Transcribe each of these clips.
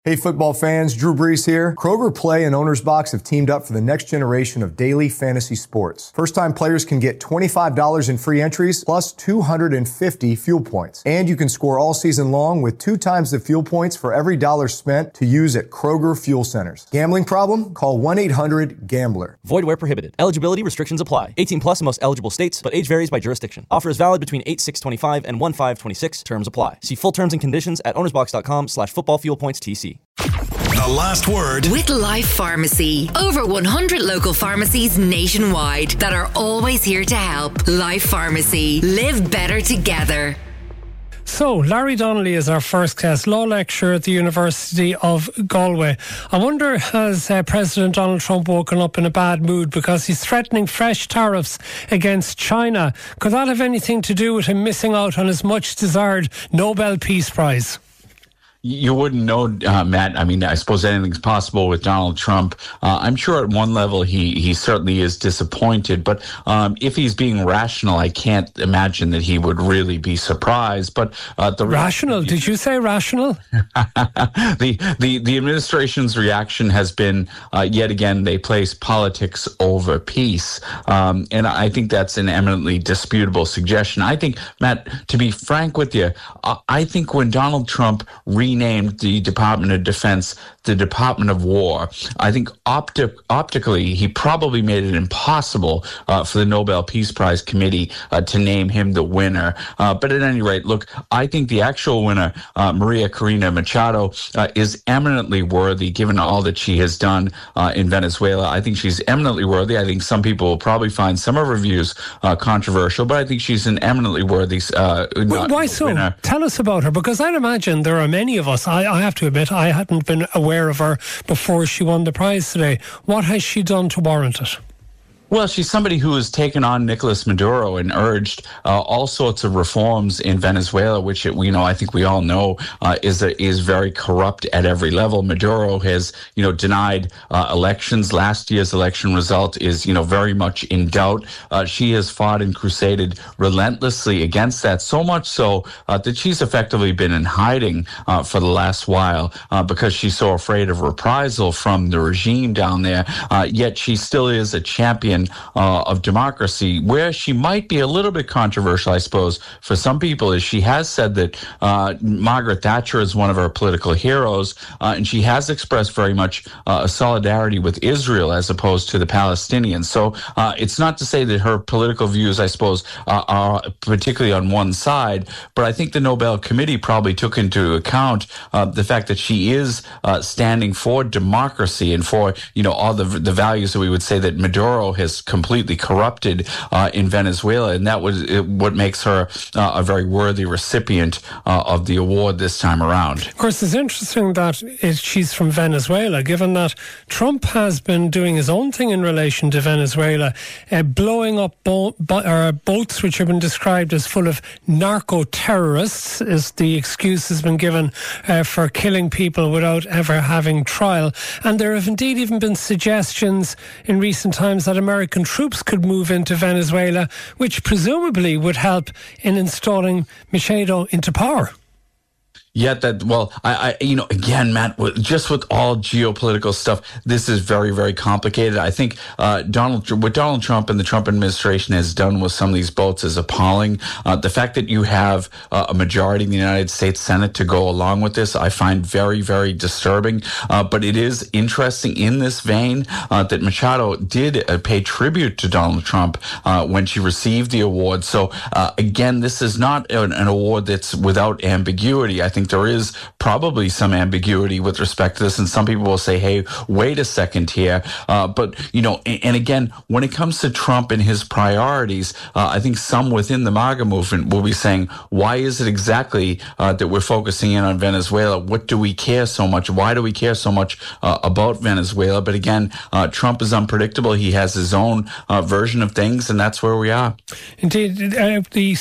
Hey football fans, Drew Brees here. Kroger Play and Owner's Box have teamed up for the next generation of daily fantasy sports. First-time players can get $25 in free entries plus 250 fuel points. And you can score all season long with 2 times the fuel points for every dollar spent to use at Kroger Fuel Centers. Gambling problem? Call 1-800-GAMBLER. Void where prohibited. Eligibility restrictions apply. 18 plus in most eligible states, but age varies by jurisdiction. Offer is valid between 8/6/25 and 1/5/26. Terms apply. See full terms and conditions at ownersbox.com/footballfuelpointstc. The last word with Life Pharmacy. Over 100 local pharmacies nationwide that are always here to help. Life Pharmacy. Live better together. So, Larry Donnelly is our first guest, law lecturer at the University of Galway. I wonder, has President Donald Trump woken up in a bad mood because he's threatening fresh tariffs against China? Could that have anything to do with him missing out on his much-desired Nobel Peace Prize? You wouldn't know, Matt. I mean, I suppose anything's possible with Donald Trump. I'm sure at one level he certainly is disappointed, but if he's being rational, I can't imagine that he would really be surprised. But rational? Did you say rational? The administration's reaction has been yet again they place politics over peace, and I think that's an eminently disputable suggestion. I think, Matt, to be frank with you, I think when Donald Trump renamed the Department of Defense the Department of War, I think optically he probably made it impossible for the Nobel Peace Prize Committee to name him the winner. But at any rate, look, I think the actual winner, Maria Corina Machado, is eminently worthy given all that she has done in Venezuela. I think she's eminently worthy. I think some people will probably find some of her views controversial, but I think she's an eminently worthy Why so? winner. Tell us about her, because I'd imagine there are many of us, I have to admit, I hadn't been aware of her before she won the prize today. What has she done to warrant it? Well, she's somebody who has taken on Nicolas Maduro and urged all sorts of reforms in Venezuela, which I think we all know is very corrupt at every level. Maduro has denied elections. Last year's election result is very much in doubt. She has fought and crusaded relentlessly against that, so much so that she's effectively been in hiding for the last while because she's so afraid of reprisal from the regime down there. Yet she still is a champion of democracy. Where she might be a little bit controversial, I suppose, for some people, is she has said that Margaret Thatcher is one of her political heroes, and she has expressed very much a solidarity with Israel as opposed to the Palestinians. So it's not to say that her political views, I suppose, are particularly on one side, but I think the Nobel Committee probably took into account the fact that she is standing for democracy and for all the values that we would say that Maduro has completely corrupted in Venezuela, and that was what makes her a very worthy recipient of the award this time around. Of course, it's interesting that she's from Venezuela, given that Trump has been doing his own thing in relation to Venezuela, blowing up boats which have been described as full of narco-terrorists, is the excuse has been given for killing people without ever having trial. And there have indeed even been suggestions in recent times that American troops could move into Venezuela, which presumably would help in installing Machado into power. Yet that, well, again, Matt, just with all geopolitical stuff, this is very, very complicated. I think what Donald Trump and the Trump administration has done with some of these boats is appalling. The fact that you have a majority in the United States Senate to go along with this, I find very, very disturbing. But it is interesting in this vein that Machado did pay tribute to Donald Trump when she received the award. So again, this is not an award that's without ambiguity. I think there is probably some ambiguity with respect to this, and some people will say, hey, wait a second here. But and again, when it comes to Trump and his priorities, I think some within the MAGA movement will be saying, why is it exactly that we're focusing in on Venezuela? What do we care so much? Why do we care so much about Venezuela? But again, Trump is unpredictable. He has his own version of things, and that's where we are. Indeed,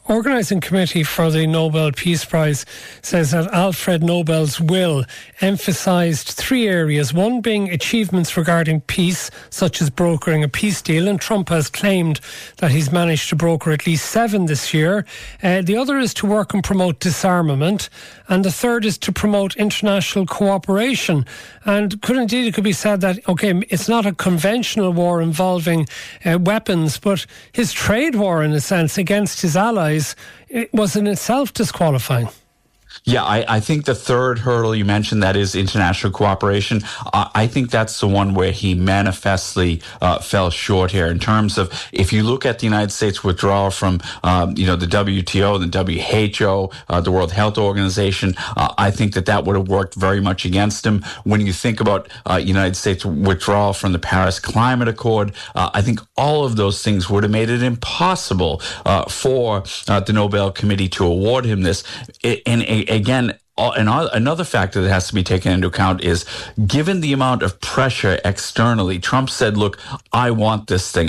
organising committee for the Nobel Peace Prize says that Alfred Nobel's will emphasised 3 areas, one being achievements regarding peace, such as brokering a peace deal, and Trump has claimed that he's managed to broker at least 7 this year. The other is to work and promote disarmament, and the third is to promote international cooperation. And it could be said that, okay, it's not a conventional war involving weapons, but his trade war, in a sense, against his allies, it was in itself disqualifying. Yeah, I think the third hurdle you mentioned, that is international cooperation, I think that's the one where he manifestly fell short here in terms of, if you look at the United States withdrawal from, the WTO, the WHO, the World Health Organization, I think that would have worked very much against him. When you think about United States withdrawal from the Paris Climate Accord, I think all of those things would have made it impossible for the Nobel Committee to award him this. Again, another factor that has to be taken into account is, given the amount of pressure externally, Trump said, look, I want this thing.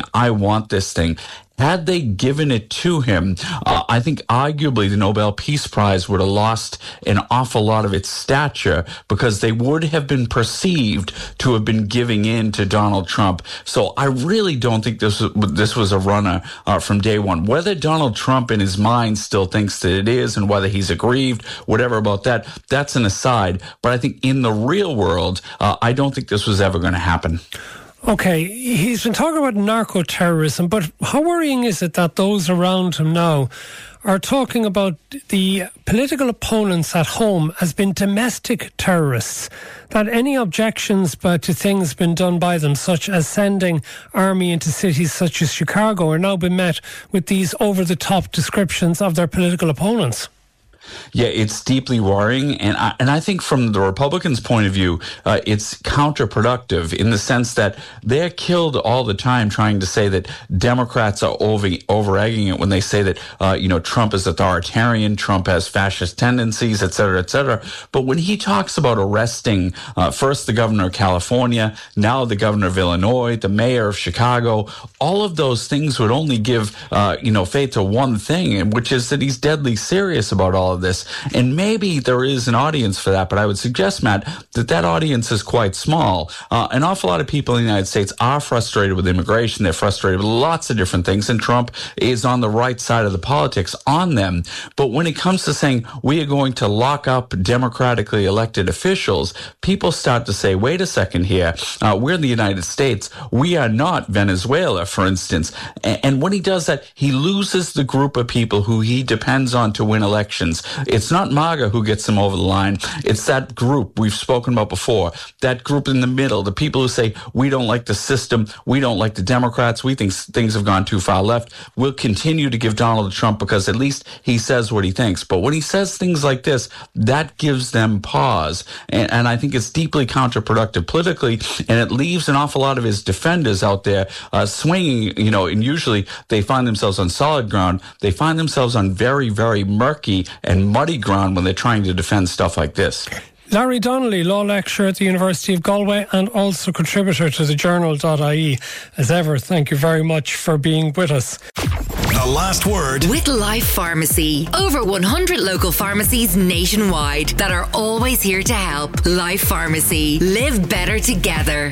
Had they given it to him, I think arguably the Nobel Peace Prize would have lost an awful lot of its stature, because they would have been perceived to have been giving in to Donald Trump. So I really don't think this was a runner from day one. Whether Donald Trump in his mind still thinks that it is, and whether he's aggrieved, whatever about that, that's an aside. But I think in the real world, I don't think this was ever going to happen. Okay, he's been talking about narco-terrorism, but how worrying is it that those around him now are talking about the political opponents at home as being domestic terrorists, that any objections to things been done by them, such as sending army into cities such as Chicago, are now been met with these over-the-top descriptions of their political opponents? Yeah, it's deeply worrying, and I think from the Republicans' point of view, it's counterproductive in the sense that they're killed all the time trying to say that Democrats are over-egging it when they say that Trump is authoritarian, Trump has fascist tendencies, et cetera, et cetera. But when he talks about arresting first the governor of California, now the governor of Illinois, the mayor of Chicago, all of those things would only give faith to one thing, which is that he's deadly serious about all of this. And maybe there is an audience for that, but I would suggest, Matt, that audience is quite small. An awful lot of people in the United States are frustrated with immigration. They're frustrated with lots of different things, and Trump is on the right side of the politics on them. But when it comes to saying we are going to lock up democratically elected officials, people start to say, wait a second here, we're in the United States. We are not Venezuela, for instance. And when he does that, he loses the group of people who he depends on to win elections. It's not MAGA who gets them over the line. It's that group we've spoken about before, that group in the middle, the people who say, we don't like the system, we don't like the Democrats, we think things have gone too far left. We'll continue to give Donald Trump because at least he says what he thinks. But when he says things like this, that gives them pause. And I think it's deeply counterproductive politically, and it leaves an awful lot of his defenders out there swinging, and usually they find themselves on solid ground. They find themselves on very, very murky and muddy ground when they're trying to defend stuff like this. Larry Donnelly, law lecturer at the University of Galway and also contributor to the journal.ie. As ever, thank you very much for being with us. The last word with Life Pharmacy. Over 100 local pharmacies nationwide that are always here to help. Life Pharmacy. Live better together.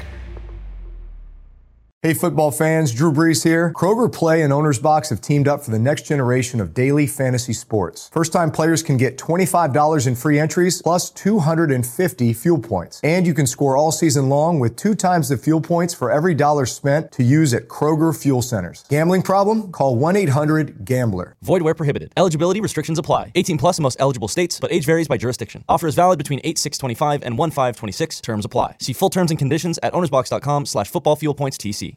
Hey football fans, Drew Brees here. Kroger Play and Owner's Box have teamed up for the next generation of daily fantasy sports. First-time players can get $25 in free entries plus 250 fuel points. And you can score all season long with 2 times the fuel points for every dollar spent to use at Kroger Fuel Centers. Gambling problem? Call 1-800-GAMBLER. Void where prohibited. Eligibility restrictions apply. 18 plus in most eligible states, but age varies by jurisdiction. Offer is valid between 8/6/25 and 1/5/26. Terms apply. See full terms and conditions at ownersbox.com/footballfuelpointstc.